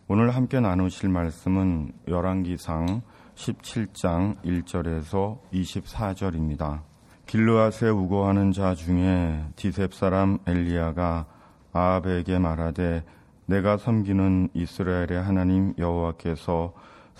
오늘 함께 나누실 말씀은 열왕기상 17장 1절에서 24절입니다. 길르앗에 우거하는 자 중에 디셉 사람 엘리야가 아합에게 말하되 내가 섬기는 이스라엘의 하나님 여호와께서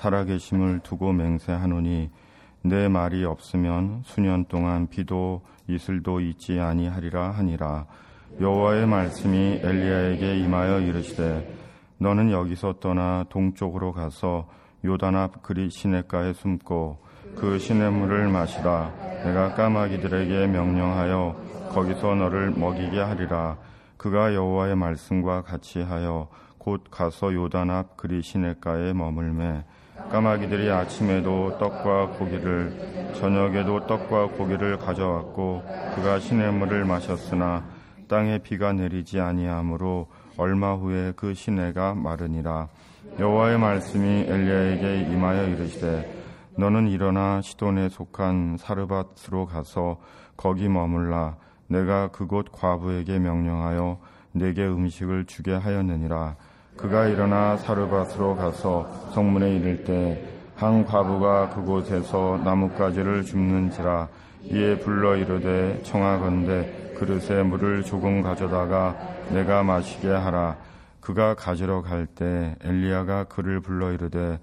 살아계심을 두고 맹세하노니 내 말이 없으면 수년 동안 비도 이슬도 있지 아니하리라 하니라. 여호와의 말씀이 엘리야에게 임하여 이르시되 너는 여기서 떠나 동쪽으로 가서 요단 앞 그리 시냇가에 숨고 그 시냇물을 마시라. 내가 까마귀들에게 명령하여 거기서 너를 먹이게 하리라. 그가 여호와의 말씀과 같이 하여 곧 가서 요단 앞 그리 시냇가에 머물매 까마귀들이 아침에도 떡과 고기를 저녁에도 떡과 고기를 가져왔고 그가 시냇물을 마셨으나 땅에 비가 내리지 아니하므로 얼마 후에 그 시내가 마르니라. 여호와의 말씀이 엘리야에게 임하여 이르시되 너는 일어나 시돈에 속한 사르밧으로 가서 거기 머물라. 내가 그곳 과부에게 명령하여 내게 음식을 주게 하였느니라. 그가 일어나 사르밧으로 가서 성문에 이를 때 한 과부가 그곳에서 나뭇가지를 줍는지라. 이에 불러 이르되 청하건대 그릇에 물을 조금 가져다가 내가 마시게 하라. 그가 가지러 갈 때 엘리야가 그를 불러 이르되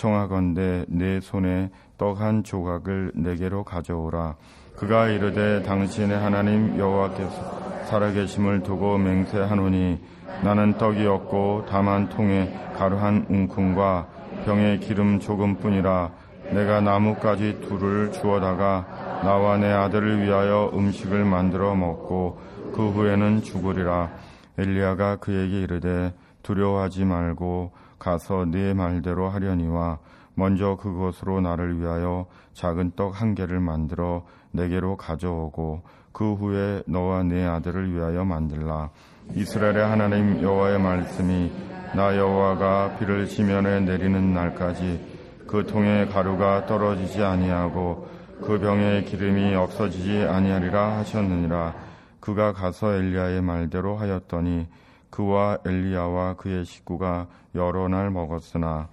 청하건대 내 손에 떡 한 조각을 내게로 가져오라. 그가 이르되 당신의 하나님 여호와께서 살아계심을 두고 맹세하노니 나는 떡이 없고 다만 통에 가루 한 웅큼과 병에 기름 조금뿐이라. 내가 나뭇가지 둘을 주워다가 나와 내 아들을 위하여 음식을 만들어 먹고 그 후에는 죽으리라. 엘리야가 그에게 이르되 두려워하지 말고 가서 네 말대로 하려니와 먼저 그것으로 나를 위하여 작은 떡 한 개를 만들어 내게로 가져오고 그 후에 너와 네 아들을 위하여 만들라. 이스라엘의 하나님 여호와의 말씀이 나 여호와가 비를 지면에 내리는 날까지 그 통에 가루가 떨어지지 아니하고 그 병에 기름이 없어지지 아니하리라 하셨느니라. 그가 가서 엘리야의 말대로 하였더니 그와 엘리야와 그의 식구가 여러 날 먹었으나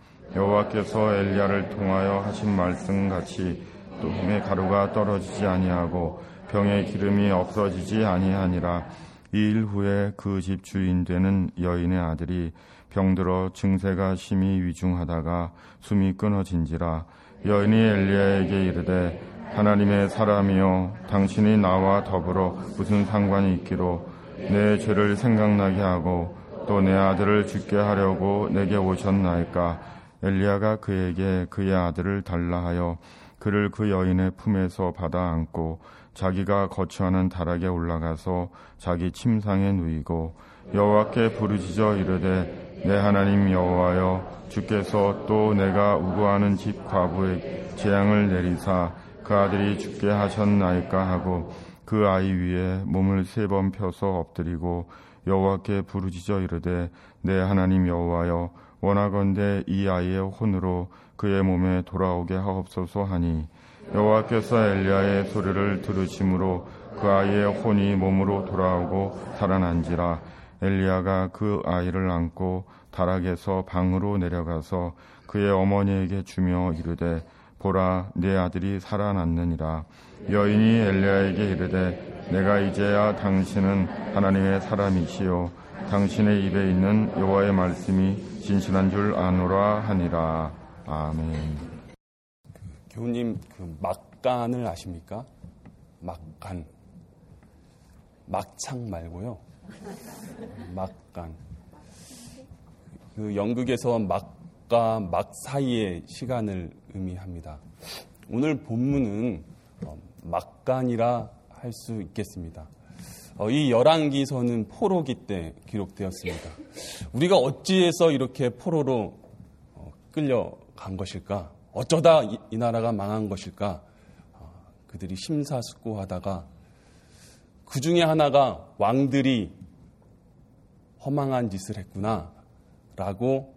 여호와께서 엘리야를 통하여 하신 말씀같이 똥에 가루가 떨어지지 아니하고 병에 기름이 없어지지 아니하니라. 이 일 후에 그 집 주인 되는 여인의 아들이 병들어 증세가 심히 위중하다가 숨이 끊어진지라. 여인이 엘리야에게 이르되 하나님의 사람이여 당신이 나와 더불어 무슨 상관이 있기로 내 죄를 생각나게 하고 또 내 아들을 죽게 하려고 내게 오셨나이까. 엘리야가 그에게 그의 아들을 달라 하여 그를 그 여인의 품에서 받아 안고 자기가 거처하는 다락에 올라가서 자기 침상에 누이고 여호와께 부르짖어 이르되 내 하나님 여호와여 주께서 또 내가 우거하는 집 과부의 재앙을 내리사 그 아들이 죽게 하셨나이까 하고 그 아이 위에 몸을 3번 펴서 엎드리고 여호와께 부르짖어 이르되 내 하나님 여호와여 원하건대 이 아이의 혼으로 그의 몸에 돌아오게 하옵소서 하니 여호와께서 엘리야의 소리를 들으심으로 그 아이의 혼이 몸으로 돌아오고 살아난지라. 엘리야가 그 아이를 안고 다락에서 방으로 내려가서 그의 어머니에게 주며 이르되 보라 내 아들이 살아났느니라. 여인이 엘리야에게 이르되 내가 이제야 당신은 하나님의 사람이시요 당신의 입에 있는 여호와의 말씀이 진실한 줄 아노라 하니라. 아멘. 교우님, 그 막간을 아십니까? 막간. 막창 말고요. 막간. 그 연극에서 막과 막 사이의 시간을 의미합니다. 오늘 본문은 막간이라 할 수 있겠습니다. 이 열왕기서는 포로기 때 기록되었습니다. 우리가 어찌해서 이렇게 포로로 끌려간 것일까? 어쩌다 이 나라가 망한 것일까? 그들이 심사숙고하다가 그 중에 하나가 왕들이 허망한 짓을 했구나라고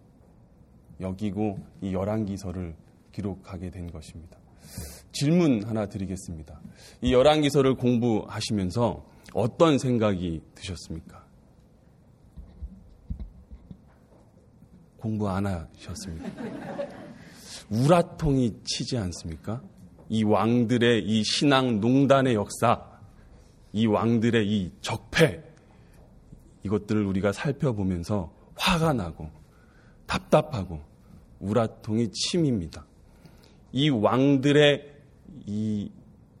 여기고 이 열왕기서를 기록하게 된 것입니다. 질문 하나 드리겠습니다. 이 열왕기서를 공부하시면서 어떤 생각이 드셨습니까? 공부 안 하셨습니까? 우라통이 치지 않습니까? 이 왕들의 이 신앙 농단의 역사, 이 왕들의 이 적폐, 이것들을 우리가 살펴보면서 화가 나고 답답하고 우라통이 침입니다. 이 왕들의 이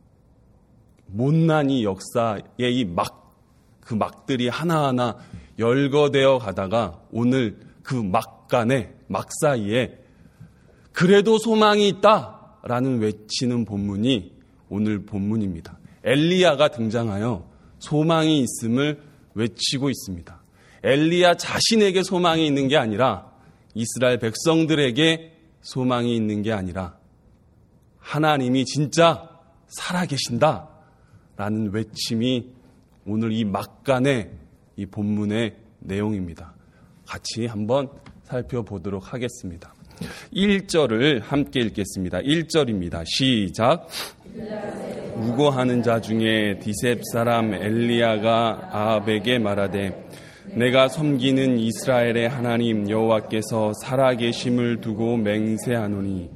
못난 이 역사의 그 막들이 하나하나 열거되어 가다가 오늘 그 막간에, 막 사이에 그래도 소망이 있다라는 외치는 본문이 오늘 본문입니다. 엘리야가 등장하여 소망이 있음을 외치고 있습니다. 엘리야 자신에게 소망이 있는 게 아니라 이스라엘 백성들에게 소망이 있는 게 아니라 하나님이 진짜 살아계신다라는 외침이 오늘 이 막간의 이 본문의 내용입니다. 같이 한번 살펴보도록 하겠습니다. 1절을 함께 읽겠습니다. 1절입니다. 시작. 우고하는 자 중에 디셉 사람 엘리야가 아합에게 말하되 내가 섬기는 이스라엘의 하나님 여호와께서 살아계심을 두고 맹세하노니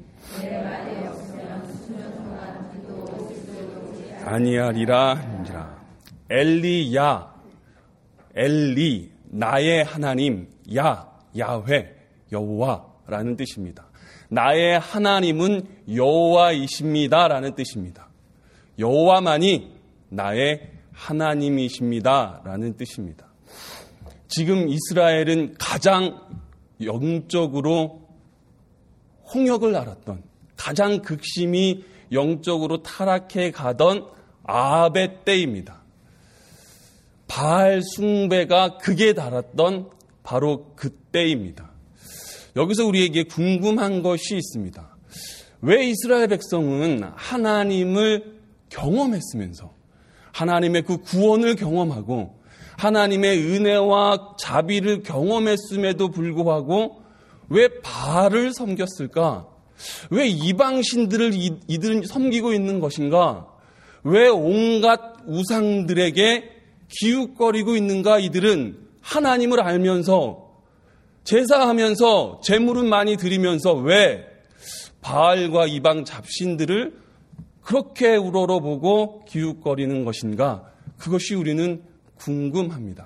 아니하리라 하니라. 엘리야, 엘리, 나의 하나님, 야훼, 여호와라는 뜻입니다. 나의 하나님은 여호와이십니다라는 뜻입니다. 여호와만이 나의 하나님이십니다라는 뜻입니다. 지금 이스라엘은 가장 영적으로 홍역을 앓았던, 가장 극심히 영적으로 타락해 가던 아합의 때입니다. 바알 숭배가 극에 달았던 바로 그때입니다. 여기서 우리에게 궁금한 것이 있습니다. 왜 이스라엘 백성은 하나님을 경험했으면서 하나님의 그 구원을 경험하고 하나님의 은혜와 자비를 경험했음에도 불구하고 왜 바알을 섬겼을까? 왜 이방신들을 이들은 섬기고 있는 것인가? 왜 온갖 우상들에게 기웃거리고 있는가? 이들은 하나님을 알면서 제사하면서 제물은 많이 드리면서 왜 바알과 이방 잡신들을 그렇게 우러러보고 기웃거리는 것인가? 그것이 우리는 궁금합니다.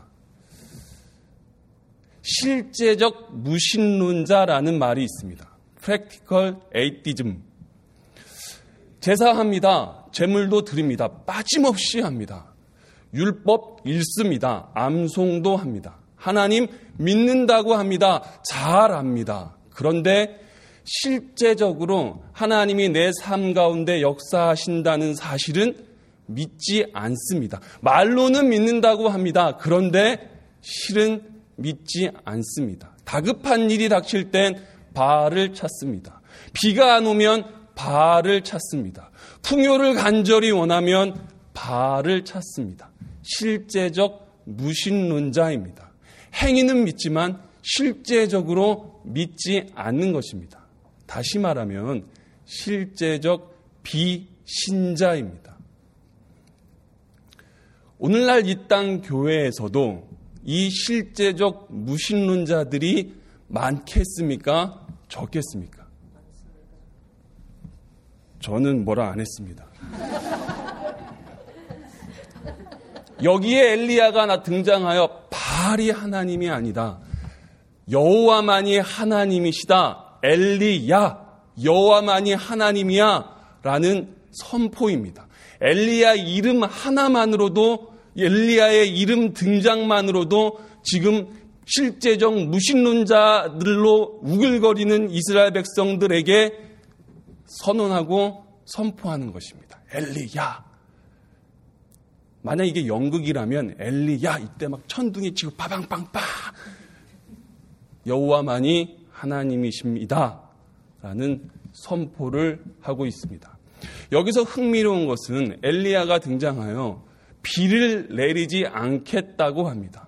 실제적 무신론자라는 말이 있습니다. Practical Atheism. 제사합니다. 제물도 드립니다. 빠짐없이 합니다. 율법 읽습니다. 암송도 합니다. 하나님 믿는다고 합니다. 잘 압니다. 그런데 실제적으로 하나님이 내 삶 가운데 역사하신다는 사실은 믿지 않습니다. 말로는 믿는다고 합니다. 그런데 실은 믿지 않습니다. 다급한 일이 닥칠 땐 바알을 찾습니다. 비가 안 오면 바알을 찾습니다. 풍요를 간절히 원하면 바알을 찾습니다. 실제적 무신론자입니다. 행위는 믿지만 실제적으로 믿지 않는 것입니다. 다시 말하면 실제적 비신자입니다. 오늘날 이 땅 교회에서도 이 실제적 무신론자들이 많겠습니까? 적겠습니까? 저는 뭐라 안 했습니다. 여기에 엘리야가 등장하여 바알이 하나님이 아니다. 여호와만이 하나님이시다. 엘리야, 여호와만이 하나님이야 라는 선포입니다. 엘리야 이름 하나만으로도, 엘리야의 이름 등장만으로도 지금 실제적 무신론자들로 우글거리는 이스라엘 백성들에게 선언하고 선포하는 것입니다. 엘리야. 만약 이게 연극이라면 엘리야 이때 막 천둥이 치고 빠방빵빵 여호와만이 하나님이십니다 라는 선포를 하고 있습니다. 여기서 흥미로운 것은 엘리야가 등장하여 비를 내리지 않겠다고 합니다.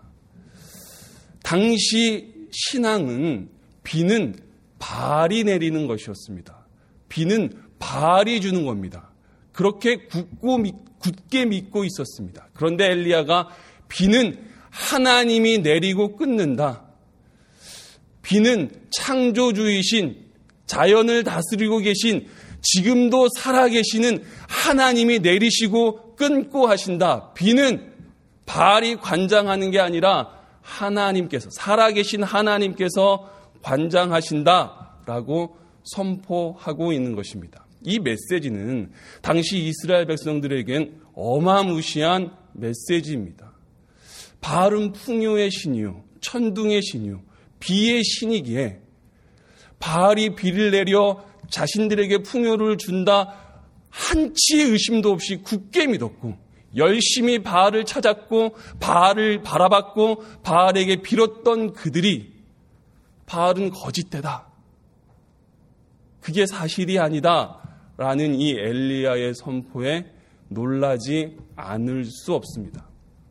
당시 신앙은 비는 바알이 내리는 것이었습니다. 비는 바알이 주는 겁니다. 그렇게 굳게 믿고 있었습니다. 그런데 엘리야가 비는 하나님이 내리고 끊는다. 비는 창조주이신, 자연을 다스리고 계신, 지금도 살아계시는 하나님이 내리시고 끊고 하신다. 비는 바알이 관장하는 게 아니라 하나님께서, 살아계신 하나님께서 관장하신다라고 선포하고 있는 것입니다. 이 메시지는 당시 이스라엘 백성들에겐 어마무시한 메시지입니다. 바알은 풍요의 신이요, 천둥의 신이요, 비의 신이기에 바알이 비를 내려 자신들에게 풍요를 준다 한치 의심도 없이 굳게 믿었고 열심히 바알을 찾았고 바알을 바라봤고 바알에게 빌었던 그들이 바알은 거짓되다, 그게 사실이 아니다 라는 이 엘리야의 선포에 놀라지 않을 수 없습니다.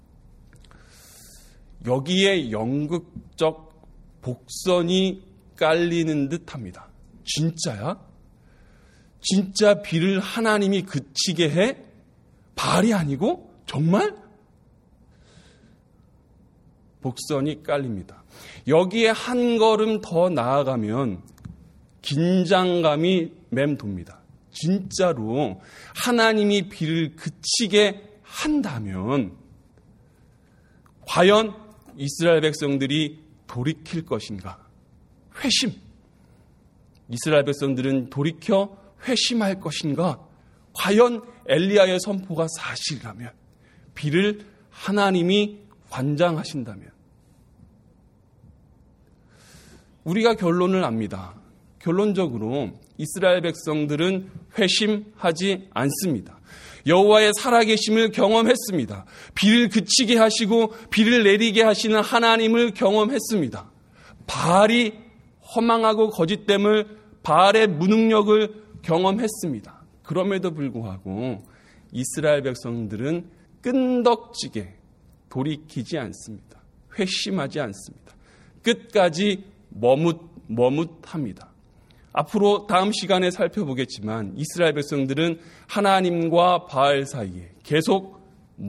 여기에 연극적 복선이 깔리는 듯합니다. 진짜야? 진짜 비를 하나님이 그치게 해? 바알이 아니고? 정말? 복선이 깔립니다. 여기에 한 걸음 더 나아가면 긴장감이 맴돕니다. 진짜로 하나님이 비를 그치게 한다면 과연 이스라엘 백성들이 돌이킬 것인가? 회심. 이스라엘 백성들은 돌이켜 회심할 것인가? 과연 엘리야의 선포가 사실이라면, 비를 하나님이 관장하신다면. 우리가 결론을 압니다. 결론적으로 이스라엘 백성들은 회심하지 않습니다. 여호와의 살아계심을 경험했습니다. 비를 그치게 하시고 비를 내리게 하시는 하나님을 경험했습니다. 바알이 허망하고 거짓됨을, 바알의 무능력을 경험했습니다. 그럼에도 불구하고 이스라엘 백성들은 끈덕지게 돌이키지 않습니다. 회심하지 않습니다. 끝까지 머뭇합니다. 앞으로 다음 시간에 살펴보겠지만 이스라엘 백성들은 하나님과 바알 사이에 계속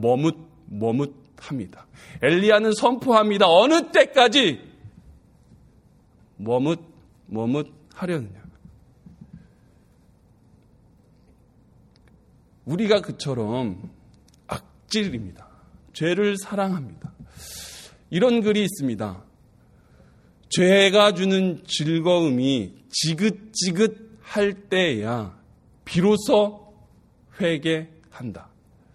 머뭇합니다. 엘리야는 선포합니다. 어느 때까지 머뭇하려느냐. 우리가 그처럼 악질입니다. 죄를 사랑합니다. 이런 글이 있습니다. 죄가 주는 즐거움이 지긋지긋할 때야 비로소 회개한다.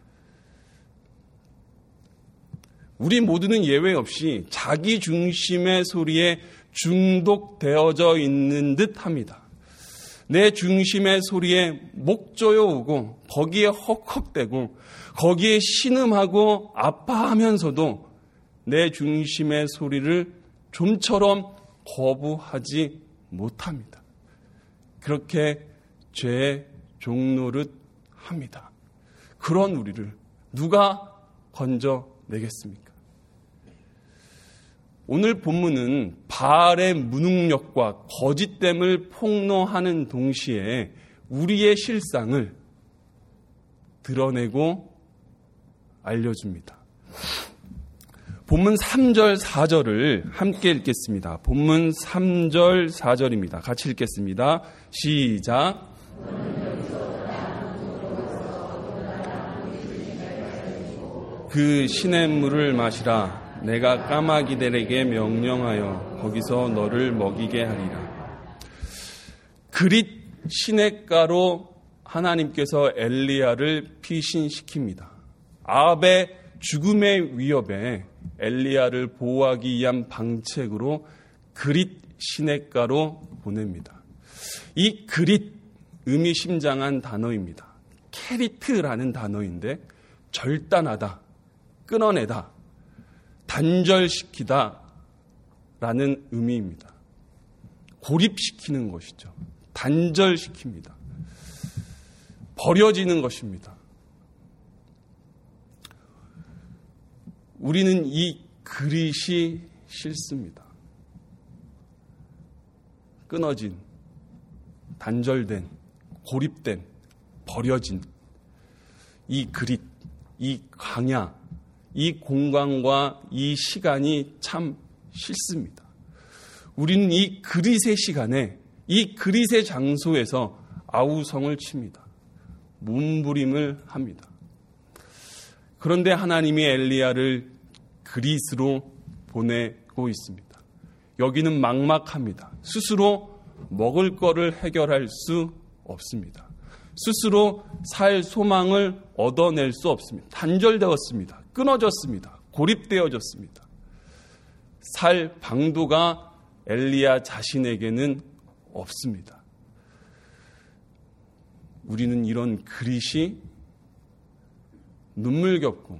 우리 모두는 예외 없이 자기 중심의 소리에 중독되어져 있는 듯합니다. 내 중심의 소리에 목 조여오고 거기에 헉헉대고 거기에 신음하고 아파하면서도 내 중심의 소리를 좀처럼 거부하지 못합니다. 그렇게 죄의 종노릇 합니다. 그런 우리를 누가 건져내겠습니까? 오늘 본문은 바알의 무능력과 거짓됨을 폭로하는 동시에 우리의 실상을 드러내고 알려줍니다. 본문 3절 4절을 함께 읽겠습니다. 본문 3절 4절입니다. 같이 읽겠습니다. 시작. 그 시냇물을 마시라. 내가 까마귀들에게 명령하여 거기서 너를 먹이게 하리라. 그릿 시냇가로 하나님께서 엘리야를 피신시킵니다. 아합의 죽음의 위협에 엘리야를 보호하기 위한 방책으로 그릿 시냇가로 보냅니다. 이 그릿, 의미심장한 단어입니다. 케리트라는 단어인데 절단하다, 끊어내다, 단절시키다 라는 의미입니다. 고립시키는 것이죠. 단절시킵니다. 버려지는 것입니다. 우리는 이 그릿이 싫습니다. 끊어진, 단절된, 고립된, 버려진 이 그릿, 이 광야, 이 공간과 이 시간이 참 싫습니다. 우리는 이 그릿의 시간에, 이 그릿의 장소에서 아우성을 칩니다. 몸부림을 합니다. 그런데 하나님이 엘리야를 그릿으로 보내고 있습니다. 여기는 막막합니다. 스스로 먹을 거를 해결할 수 없습니다. 스스로 살 소망을 얻어낼 수 없습니다. 단절되었습니다. 끊어졌습니다. 고립되어졌습니다. 살 방도가 엘리야 자신에게는 없습니다. 우리는 이런 그릿이 눈물겹고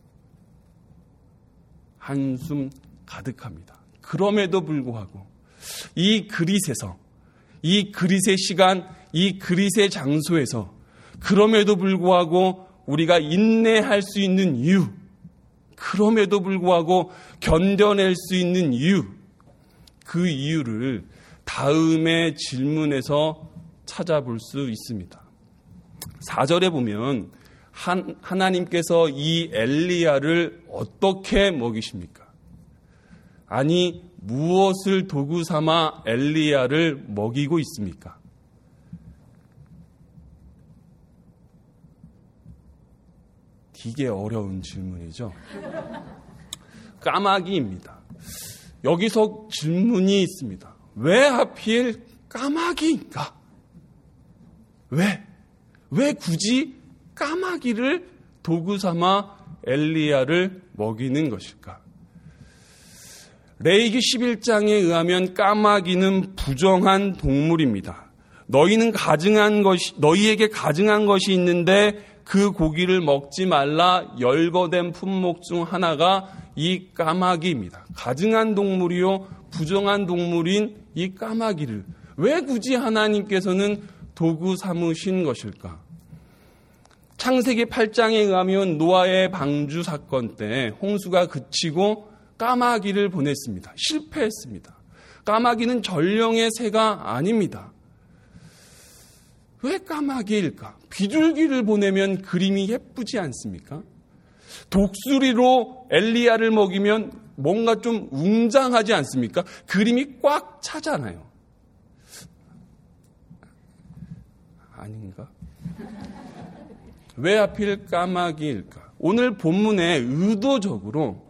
한숨 가득합니다. 그럼에도 불구하고 이 그릿에서, 이 그릿의 시간, 이 그릿의 장소에서 그럼에도 불구하고 우리가 인내할 수 있는 이유, 그럼에도 불구하고 견뎌낼 수 있는 이유, 그 이유를 다음의 질문에서 찾아볼 수 있습니다. 4절에 보면 하나님께서 이 엘리야를 어떻게 먹이십니까? 아니, 무엇을 도구 삼아 엘리야를 먹이고 있습니까? 되게 어려운 질문이죠. 까마귀입니다. 여기서 질문이 있습니다. 왜 하필 까마귀인가? 왜 굳이 까마귀를 도구 삼아 엘리야를 먹이는 것일까? 레위기 11장에 의하면 까마귀는 부정한 동물입니다. 너희에게 가증한 것이 있는데 그 고기를 먹지 말라 열거된 품목 중 하나가 이 까마귀입니다. 가증한 동물이요, 부정한 동물인 이 까마귀를 왜 굳이 하나님께서는 도구 삼으신 것일까? 창세기 8장에 의하면 노아의 방주 사건 때 홍수가 그치고 까마귀를 보냈습니다. 실패했습니다. 까마귀는 전령의 새가 아닙니다. 왜 까마귀일까? 비둘기를 보내면 그림이 예쁘지 않습니까? 독수리로 엘리야를 먹이면 뭔가 좀 웅장하지 않습니까? 그림이 꽉 차잖아요. 아닌가? 왜 하필 까마귀일까? 오늘 본문에 의도적으로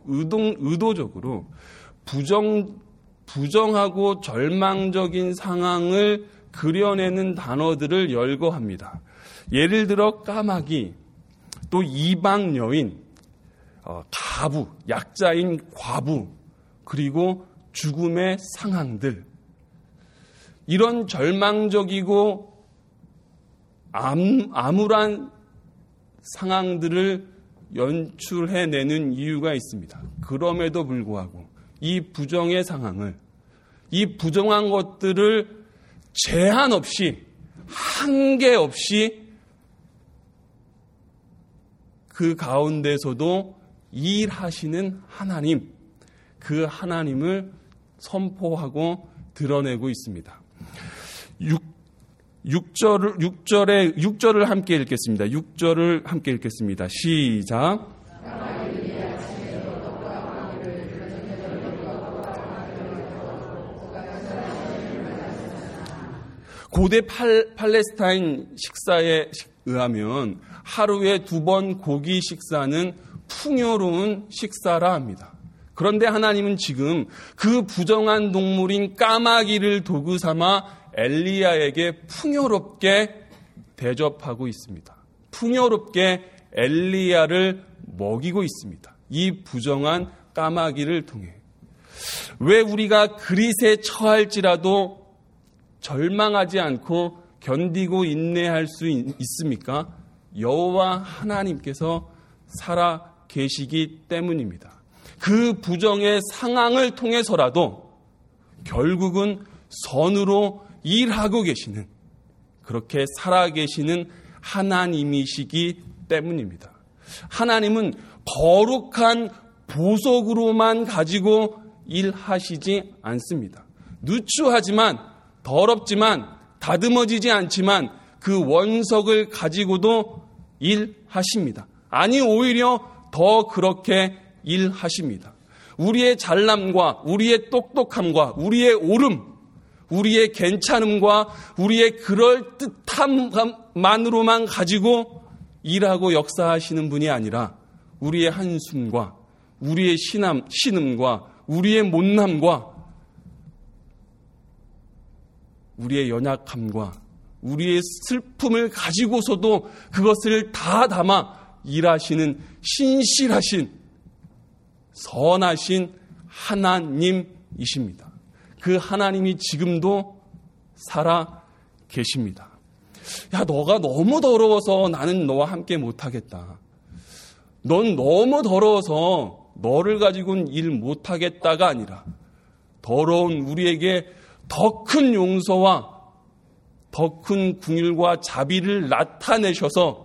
부정하고 절망적인 상황을 그려내는 단어들을 열거합니다. 예를 들어 까마귀, 또 이방 여인, 가부, 약자인 과부, 그리고 죽음의 상황들. 이런 절망적이고 암울한 상황들을 연출해내는 이유가 있습니다. 그럼에도 불구하고 이 부정의 상황을, 이 부정한 것들을 제한 없이, 한계 없이 그 가운데서도 일하시는 하나님, 그 하나님을 선포하고 드러내고 있습니다. 6절을 함께 읽겠습니다. 6절을 함께 읽겠습니다. 시작. 고대 팔레스타인 식사에 의하면 하루에 2번 고기 식사는 풍요로운 식사라 합니다. 그런데 하나님은 지금 그 부정한 동물인 까마귀를 도구 삼아 엘리야에게 풍요롭게 대접하고 있습니다. 풍요롭게 엘리야를 먹이고 있습니다. 이 부정한 까마귀를 통해. 왜 우리가 그릿에 처할지라도 절망하지 않고 견디고 인내할 수 있습니까? 여호와 하나님께서 살아 계시기 때문입니다. 그 부정의 상황을 통해서라도 결국은 선으로 일하고 계시는, 그렇게 살아 계시는 하나님이시기 때문입니다. 하나님은 거룩한 보석으로만 가지고 일하시지 않습니다. 누추하지만, 더럽지만, 다듬어지지 않지만 그 원석을 가지고도 일하십니다. 아니, 오히려 더 그렇게 일하십니다. 우리의 잘남과 우리의 똑똑함과 우리의 옳음, 우리의 괜찮음과 우리의 그럴듯함만으로만 가지고 일하고 역사하시는 분이 아니라 우리의 한숨과 우리의 신음과 우리의 못남과 우리의 연약함과 우리의 슬픔을 가지고서도 그것을 다 담아 일하시는 신실하신 선하신 하나님이십니다. 그 하나님이 지금도 살아 계십니다. 야, 너가 너무 더러워서 나는 너와 함께 못하겠다. 넌 너무 더러워서 너를 가지고는 일 못하겠다가 아니라 더러운 우리에게 더 큰 용서와 더 큰 긍휼과 자비를 나타내셔서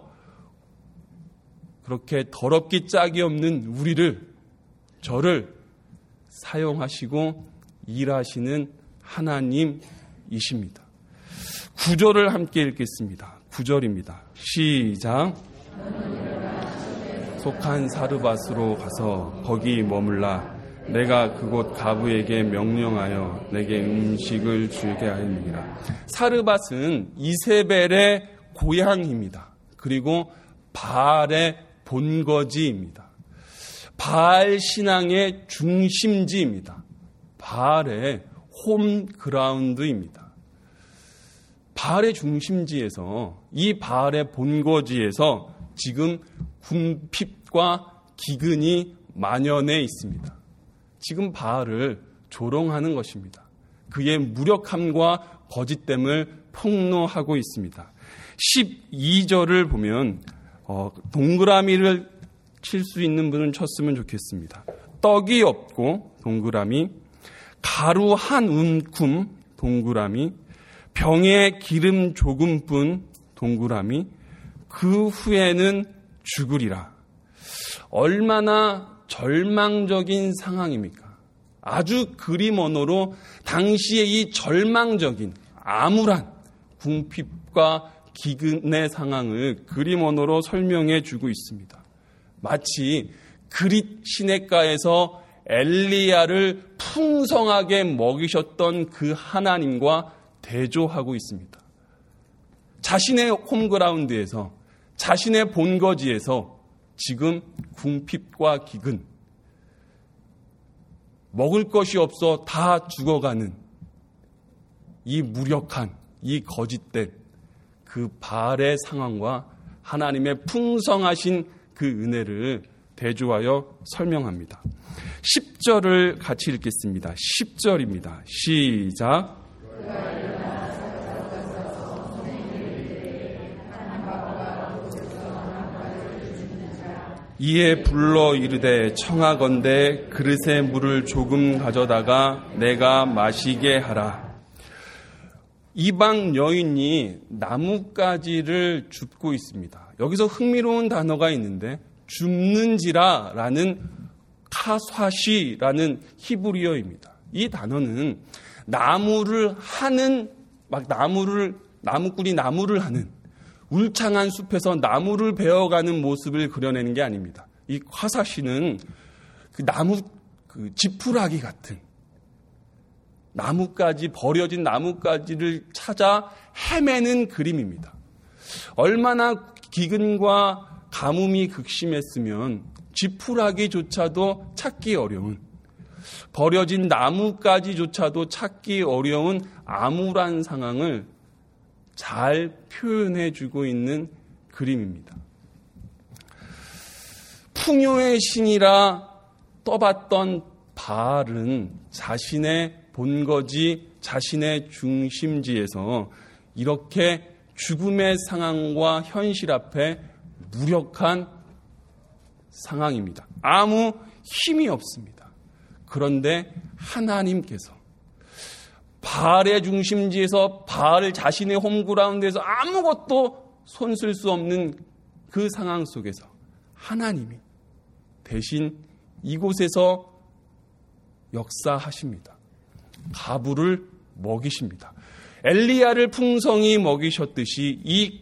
그렇게 더럽기 짝이 없는 우리를, 저를 사용하시고 일하시는 하나님이십니다. 9절을 함께 읽겠습니다. 9절입니다. 시작. 속한 사르밧으로 가서 거기 머물라. 내가 그곳 가부에게 명령하여 내게 음식을 주게 하였느니라. 사르밧은 이세벨의 고향입니다. 그리고 바알의 본거지입니다. 바알 신앙의 중심지입니다. 바알의 홈그라운드입니다. 바알의 중심지에서, 이 바알의 본거지에서 지금 궁핍과 기근이 만연해 있습니다. 지금 바알을 조롱하는 것입니다. 그의 무력함과 거짓됨을 폭로하고 있습니다. 12절을 보면 동그라미를 칠 수 있는 분은 쳤으면 좋겠습니다. 떡이 없고 동그라미, 가루 한 움큼 동그라미, 병에 기름 조금뿐 동그라미, 그 후에는 죽으리라. 얼마나 절망적인 상황입니까? 아주 그림 언어로 당시의 이 절망적인 암울한 궁핍과 기근의 상황을 그림 언어로 설명해 주고 있습니다. 마치 그릿 시냇가에서 엘리야를 풍성하게 먹이셨던 그 하나님과 대조하고 있습니다. 자신의 홈그라운드에서, 자신의 본거지에서 지금 궁핍과 기근, 먹을 것이 없어 다 죽어가는 이 무력한, 이 거짓된 그 바알의 상황과 하나님의 풍성하신 그 은혜를 대조하여 설명합니다. 10절을 같이 읽겠습니다. 10절입니다. 시작. 이에 불러 이르되 청하건대 그릇에 물을 조금 가져다가 내가 마시게 하라. 이방 여인이 나뭇가지를 줍고 있습니다. 여기서 흥미로운 단어가 있는데 줍는지라라는 카사시라는 히브리어입니다. 이 단어는 나무를 하는, 나무꾼이 나무를 하는 울창한 숲에서 나무를 베어가는 모습을 그려내는 게 아닙니다. 이 카사시는 그 나무, 그 지푸라기 같은 나뭇가지, 버려진 나뭇가지를 찾아 헤매는 그림입니다. 얼마나 기근과 가뭄이 극심했으면 지푸라기조차도 찾기 어려운, 버려진 나뭇가지조차도 찾기 어려운 암울한 상황을 잘 표현해주고 있는 그림입니다. 풍요의 신이라 떠봤던 바알은 자신의 본거지, 자신의 중심지에서 이렇게 죽음의 상황과 현실 앞에 무력한 상황입니다. 아무 힘이 없습니다. 그런데 하나님께서 바알의 중심지에서, 바알 자신의 홈그라운드에서 아무것도 손쓸 수 없는 그 상황 속에서 하나님이 대신 이곳에서 역사하십니다. 과부를 먹이십니다. 엘리야를 풍성히 먹이셨듯이 이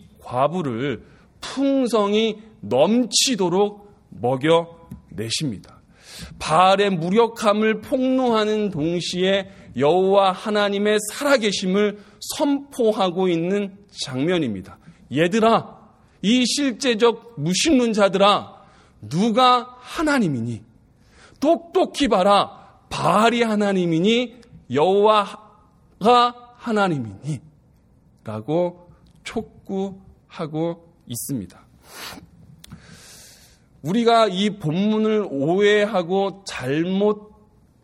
과부를 풍성히 넘치도록 먹여내십니다. 바알의 무력함을 폭로하는 동시에 여호와 하나님의 살아계심을 선포하고 있는 장면입니다. 얘들아, 이 실제적 무신론자들아, 누가 하나님이니? 똑똑히 봐라. 바알이 하나님이니 여호와가 하나님이니? 라고 촉구하고 있습니다. 우리가 이 본문을 오해하고 잘못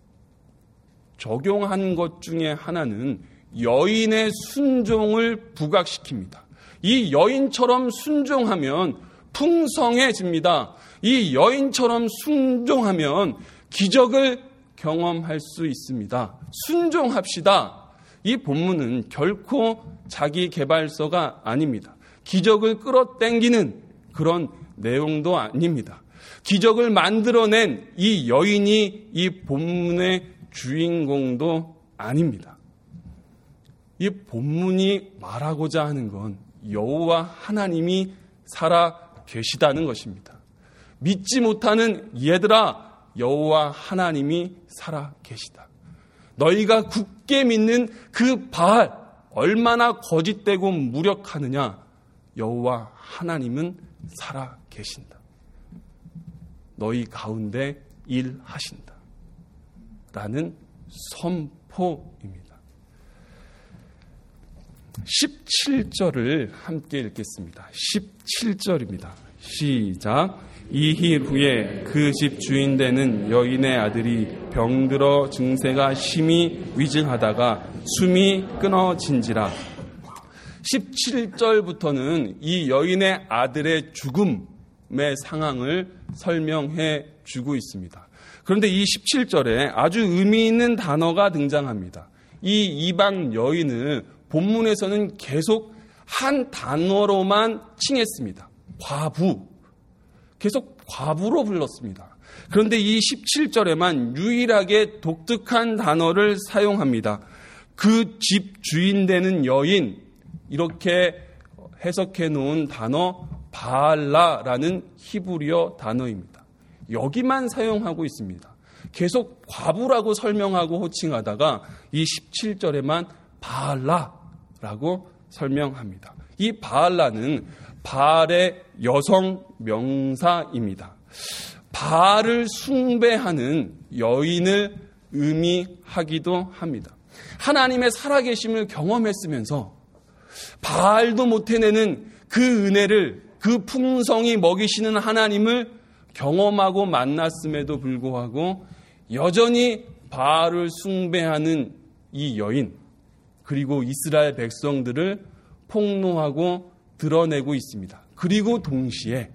적용한 것 중에 하나는 여인의 순종을 부각시킵니다. 이 여인처럼 순종하면 풍성해집니다. 이 여인처럼 순종하면 기적을 경험할 수 있습니다. 순종합시다. 이 본문은 결코 자기 개발서가 아닙니다. 기적을 끌어당기는 그런 내용도 아닙니다. 기적을 만들어낸 이 여인이 이 본문의 주인공도 아닙니다. 이 본문이 말하고자 하는 건 여호와 하나님이 살아 계시다는 것입니다. 믿지 못하는 얘들아, 여호와 하나님이 살아 계시다. 너희가 굳게 믿는 그 바알, 얼마나 거짓되고 무력하느냐. 여호와 하나님은 살아 계신다. 너희 가운데 일하신다. 라는 선포입니다. 17절을 함께 읽겠습니다. 17절입니다. 시작. 이희 후에 그 집 주인 되는 여인의 아들이 병들어 증세가 심히 위증하다가 숨이 끊어진지라. 17절부터는 이 여인의 아들의 죽음의 상황을 설명해 주고 있습니다. 그런데 이 17절에 아주 의미 있는 단어가 등장합니다. 이 이방 여인을 본문에서는 계속 한 단어로만 칭했습니다. 과부. 계속 과부로 불렀습니다. 그런데 이 17절에만 유일하게 독특한 단어를 사용합니다. 그 집 주인 되는 여인, 이렇게 해석해 놓은 단어 바알라라는 히브리어 단어입니다. 여기만 사용하고 있습니다. 계속 과부라고 설명하고 호칭하다가 이 17절에만 바알라라고 설명합니다. 이 바알라는 바알의 여성 명사입니다. 바알을 숭배하는 여인을 의미하기도 합니다. 하나님의 살아계심을 경험했으면서 바알도 못 해내는 그 은혜를, 그 풍성이 먹이시는 하나님을 경험하고 만났음에도 불구하고 여전히 바알을 숭배하는 이 여인, 그리고 이스라엘 백성들을 폭로하고 드러내고 있습니다. 그리고 동시에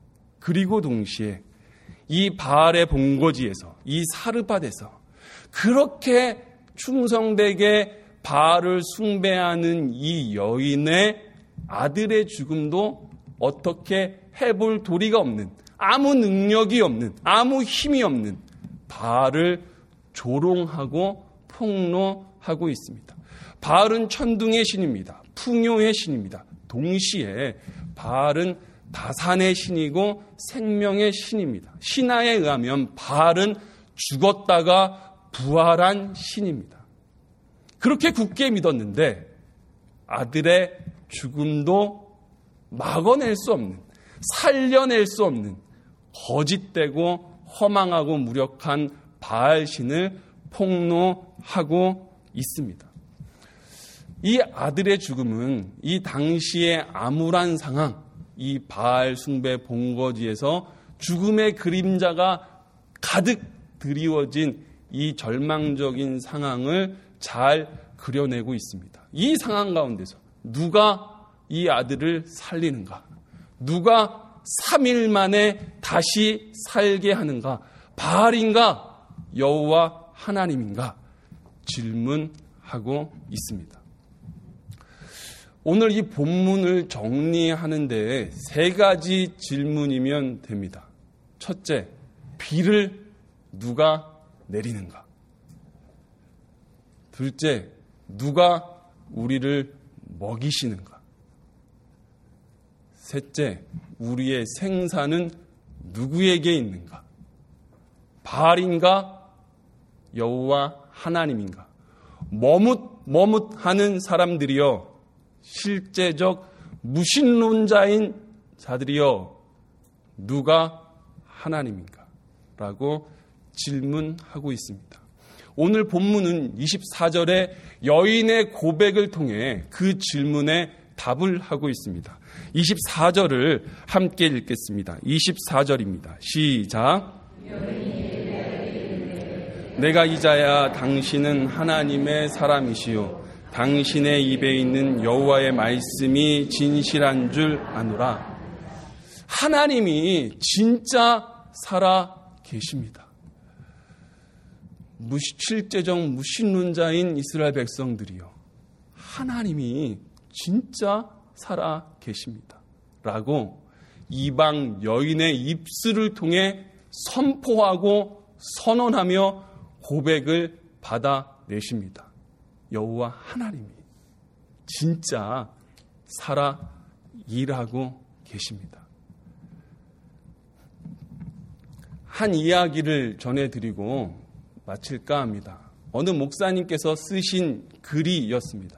이 바알의 본거지에서, 이 사르밧에서 그렇게 충성되게 바알을 숭배하는 이 여인의 아들의 죽음도 어떻게 해볼 도리가 없는, 아무 능력이 없는, 아무 힘이 없는 바알을 조롱하고 폭로하고 있습니다. 바알은 천둥의 신입니다. 풍요의 신입니다. 동시에 바알은 다산의 신이고 생명의 신입니다. 신화에 의하면 바알은 죽었다가 부활한 신입니다. 그렇게 굳게 믿었는데 아들의 죽음도 막아낼 수 없는, 살려낼 수 없는 거짓되고 허망하고 무력한 바알 신을 폭로하고 있습니다. 이 아들의 죽음은 이 당시의 암울한 상황, 이 바알 숭배 본거지에서 죽음의 그림자가 가득 드리워진 이 절망적인 상황을 잘 그려내고 있습니다. 이 상황 가운데서 누가 이 아들을 살리는가? 누가 3일 만에 다시 살게 하는가? 바알인가? 여호와 하나님인가? 질문하고 있습니다. 오늘 이 본문을 정리하는 데 3가지 질문이면 됩니다. 첫째, 비를 누가 내리는가? 둘째, 누가 우리를 먹이시는가? 셋째, 우리의 생사는 누구에게 있는가? 바알인가 여호와 하나님인가 머뭇하는 사람들이여 실제적 무신론자인 자들이여 누가 하나님인가? 라고 질문하고 있습니다. 오늘 본문은 24절에 여인의 고백을 통해 그 질문에 답을 하고 있습니다. 24절을 함께 읽겠습니다. 24절입니다. 시작. 내가 이자야 당신은 하나님의 사람이시요 당신의 입에 있는 여호와의 말씀이 진실한 줄 아노라. 하나님이 진짜 살아 계십니다. 실제적 무신론자인 이스라엘 백성들이요, 하나님이 진짜 살아 계십니다 라고 이방 여인의 입술을 통해 선포하고 선언하며 고백을 받아내십니다. 여호와 하나님이 진짜 살아 일하고 계십니다. 한 이야기를 전해드리고 마칠까 합니다. 어느 목사님께서 쓰신 글이었습니다.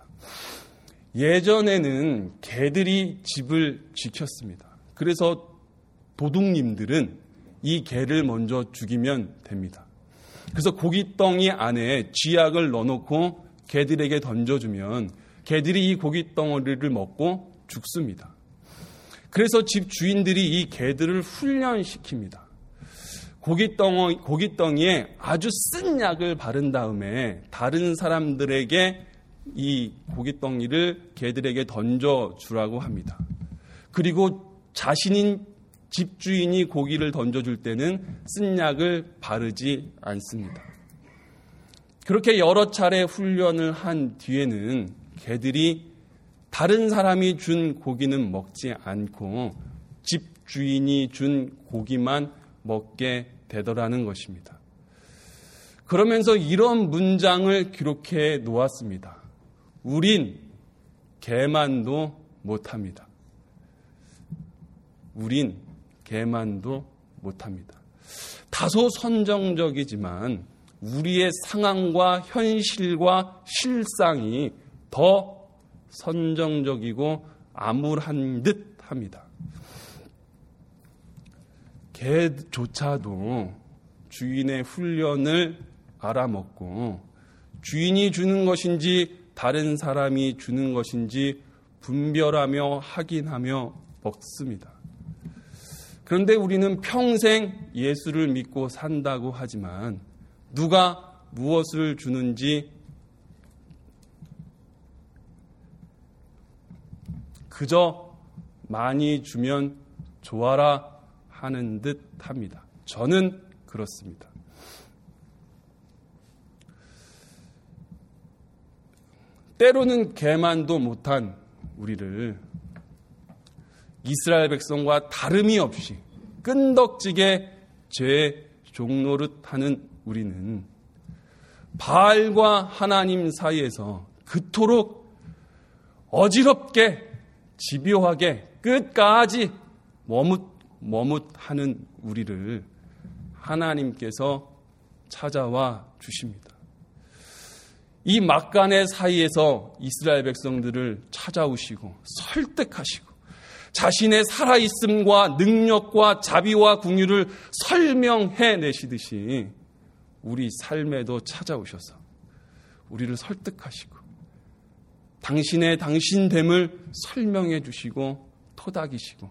예전에는 개들이 집을 지켰습니다. 그래서 도둑님들은 이 개를 먼저 죽이면 됩니다. 그래서 고깃덩이 안에 쥐약을 넣어놓고 개들에게 던져주면 개들이 이 고깃덩어리를 먹고 죽습니다. 그래서 집 주인들이 이 개들을 훈련시킵니다. 고깃덩이에 아주 쓴 약을 바른 다음에 다른 사람들에게 이 고깃덩이를 개들에게 던져주라고 합니다. 그리고 자신인 집주인이 고기를 던져줄 때는 쓴 약을 바르지 않습니다. 그렇게 여러 차례 훈련을 한 뒤에는 개들이 다른 사람이 준 고기는 먹지 않고 집주인이 준 고기만 먹게 되더라는 것입니다. 그러면서 이런 문장을 기록해 놓았습니다. 우린 개만도 못합니다. 우린 개만도 못합니다. 다소 선정적이지만 우리의 상황과 현실과 실상이 더 선정적이고 암울한 듯 합니다. 개조차도 주인의 훈련을 알아먹고 주인이 주는 것인지 다른 사람이 주는 것인지 분별하며 확인하며 먹습니다. 그런데 우리는 평생 예수를 믿고 산다고 하지만 누가 무엇을 주는지 그저 많이 주면 좋아라 하는 듯 합니다. 저는 그렇습니다. 때로는 개만도 못한 우리를 이스라엘 백성과 다름이 없이 끈덕지게 죄 종노릇 하는 우리는 바알과 하나님 사이에서 그토록 어지럽게 집요하게 끝까지 머뭇하는 우리를 하나님께서 찾아와 주십니다. 이 막간의 사이에서 이스라엘 백성들을 찾아오시고 설득하시고 자신의 살아있음과 능력과 자비와 긍휼을 설명해 내시듯이 우리 삶에도 찾아오셔서 우리를 설득하시고 당신의 당신됨을 설명해 주시고 토닥이시고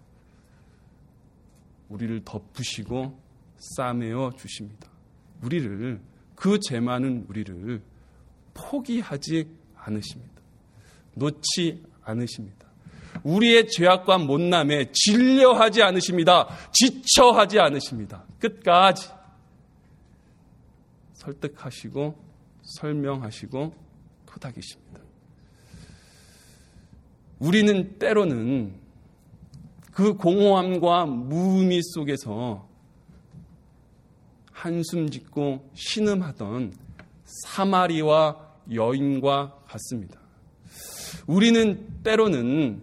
우리를 덮으시고 싸매어 주십니다. 우리를, 그 죄 많은 우리를 포기하지 않으십니다. 놓지 않으십니다. 우리의 죄악과 못남에 질려하지 않으십니다. 지쳐하지 않으십니다. 끝까지 설득하시고 설명하시고 토닥이십니다. 우리는 때로는 그 공허함과 무의미 속에서 한숨 짓고 신음하던 사마리아 여인과 같습니다. 우리는 때로는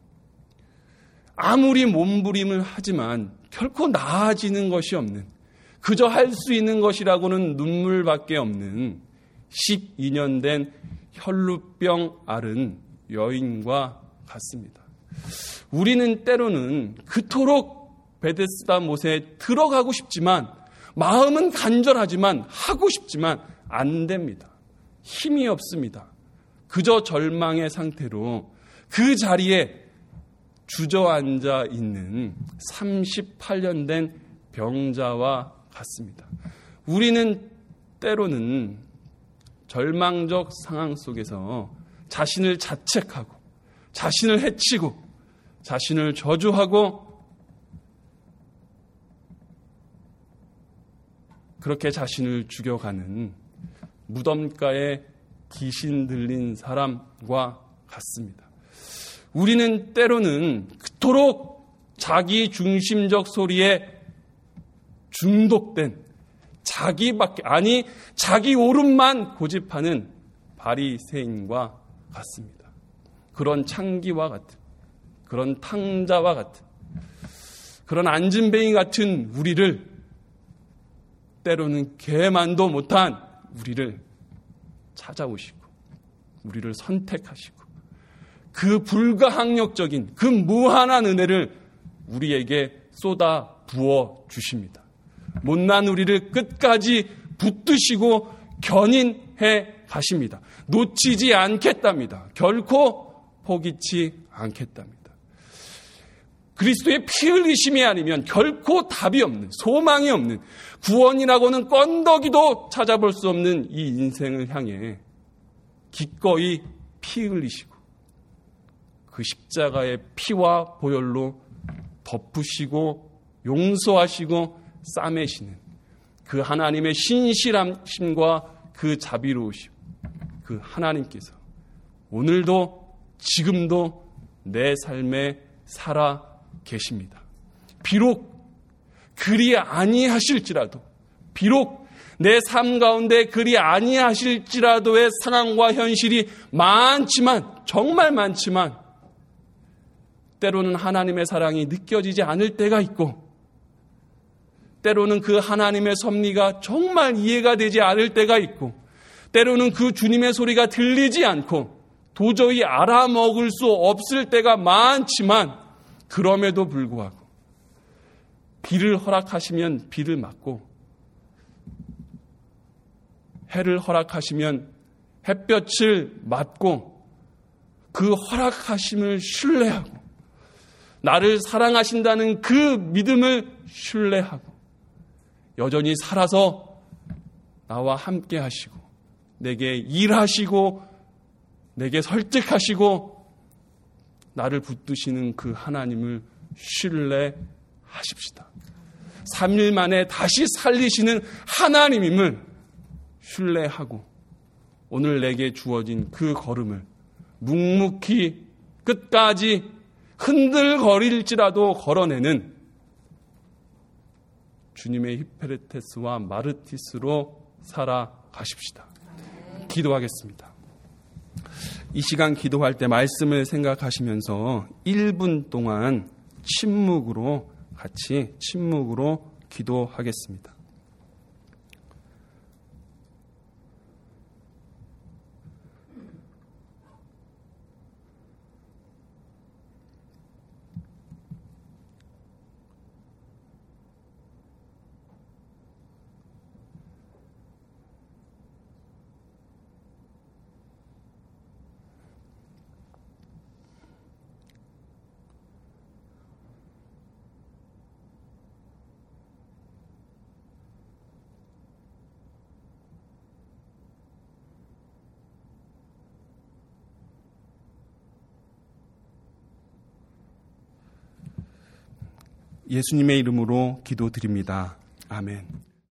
아무리 몸부림을 하지만 결코 나아지는 것이 없는 그저 할 수 있는 것이라고는 눈물밖에 없는 12년 된 혈루병 앓은 여인과 같습니다. 우리는 때로는 그토록 베데스다 못에 들어가고 싶지만, 마음은 간절하지만, 하고 싶지만 안 됩니다. 힘이 없습니다. 그저 절망의 상태로 그 자리에 주저앉아 있는 38년 된 병자와 같습니다. 우리는 때로는 절망적 상황 속에서 자신을 자책하고, 자신을 해치고, 자신을 저주하고, 그렇게 자신을 죽여가는 무덤가에 귀신 들린 사람과 같습니다. 우리는 때로는 그토록 자기 중심적 소리에 중독된, 자기 옳음만 고집하는 바리새인과 같습니다. 그런 창기와 같은, 그런 탕자와 같은, 그런 안진뱅이 같은 우리를, 때로는 개만도 못한 우리를 찾아오시고, 우리를 선택하시고, 그 불가항력적인, 그 무한한 은혜를 우리에게 쏟아 부어 주십니다. 못난 우리를 끝까지 붙드시고 견인해 가십니다. 놓치지 않겠답니다. 결코 포기치 않겠답니다. 그리스도의 피 흘리심이 아니면 결코 답이 없는, 소망이 없는, 구원이라고는 건더기도 찾아볼 수 없는 이 인생을 향해 기꺼이 피 흘리시고 그 십자가의 피와 보혈로 덮으시고 용서하시고 싸매시는 그 하나님의 신실함과 그 자비로우심, 그 하나님께서 오늘도 지금도 내 삶에 살아 계십니다. 비록 그리 아니하실지라도, 비록 내 삶 가운데 그리 아니하실지라도의 상황과 현실이 많지만, 정말 많지만, 때로는 하나님의 사랑이 느껴지지 않을 때가 있고, 때로는 그 하나님의 섭리가 정말 이해가 되지 않을 때가 있고, 때로는 그 주님의 소리가 들리지 않고 도저히 알아먹을 수 없을 때가 많지만, 그럼에도 불구하고 비를 허락하시면 비를 맞고, 해를 허락하시면 햇볕을 맞고, 그 허락하심을 신뢰하고, 나를 사랑하신다는 그 믿음을 신뢰하고, 여전히 살아서 나와 함께 하시고, 내게 일하시고, 내게 설득하시고, 나를 붙드시는 그 하나님을 신뢰하십시다. 3일 만에 다시 살리시는 하나님임을 신뢰하고, 오늘 내게 주어진 그 걸음을 묵묵히 끝까지 흔들거릴지라도 걸어내는 주님의 히페레테스와 마르티스로 살아가십시다. 기도하겠습니다. 이 시간 기도할 때 말씀을 생각하시면서 1분 동안 같이 침묵으로 기도하겠습니다. 예수님의 이름으로 기도드립니다. 아멘.